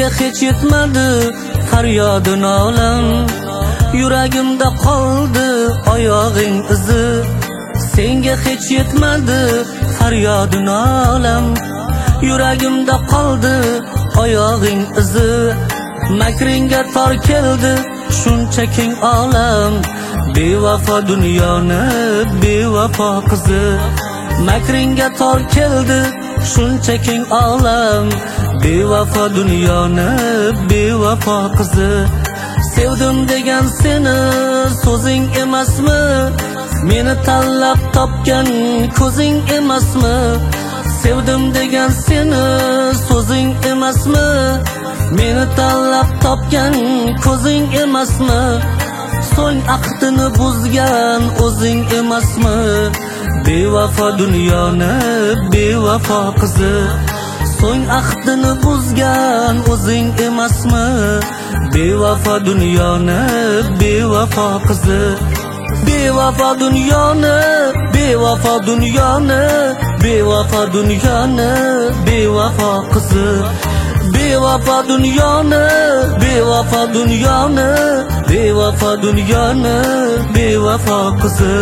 Senga hech yetmadi faryodin olam, yuragimda qoldi oyog'ing izi. Senga hech yetmadi faryodin olam, yuragimda qoldi oyog'ing izi. Makringga tor keldi shuncha keng olam, bevafo dunyoni bevafo qizi. Makringga tor keldi shuncha keng olam, bevafo dunyoni bevafo qizi. Sevdim degan seni so'zing emasmi? Meni tanlab topgan ko'zing emasmi? Sevdim degan seni so'zing emasmi? Meni tanlab topgan ko'zing emasmi? So'ng aqdini buzgan o'zing emasmi? Bevafo dunyoni bevafo qizi. So'ng aqdini buzgan o'zing emasmi? Bevafo dunyoni bevafo qizi. Bevafo dunyoni bevafo dunyoni bevafo dunyoni bevafo qizi. Bevafo dunyoni bevafo dunyoni bevafo dunyoni bevafo qizi.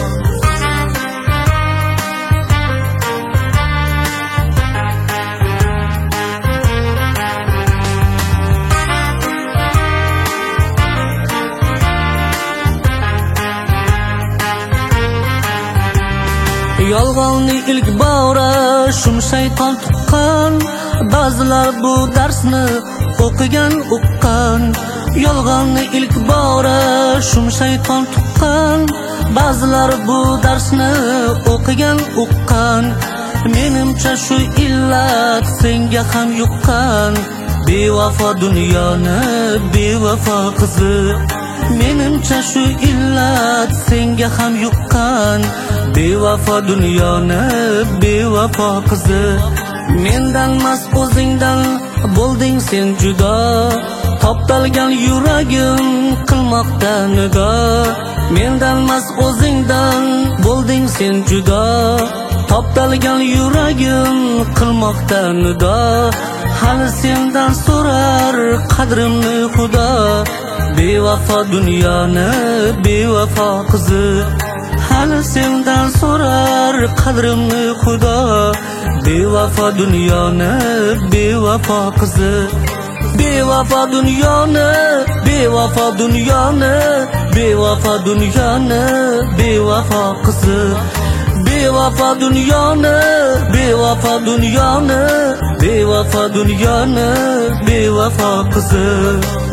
Yolg'onni ilk bora shum shayton tuqqan, ba'zilar bu darsni o'qigan uqqan. Yolg'onni ilk bora shum shayton tuqqan, ba'zilar bu darsni o'qigan uqqan. Menimcha shu illat senga ham yuqqan, bevafo dunyoni bevafo qizi. Menimcha shu illat senga ham yuqqan, bevafo dunyoni bevafo qizi. Mendan mas o'zingdan bo'lding sen judo, toptalgan yuragim qilmoqda nido. Mendan mas o'zingdan bo'lding sen judo, toptalgan yuragim qilmoqda nido. Hali sendan so'rar qadrimni Xudo, bevafo dunyoni bevafo qizi. Hali sendan so'rar qadrimni Xudo, bevafo dunyoni bevafo qizi. Bevafo dunyoni bevafo dunyoni bevafo dunyoni bevafo qizi. Bevafo dunyoni bevafo dunyoni bevafo dunyoni bevafo qizi.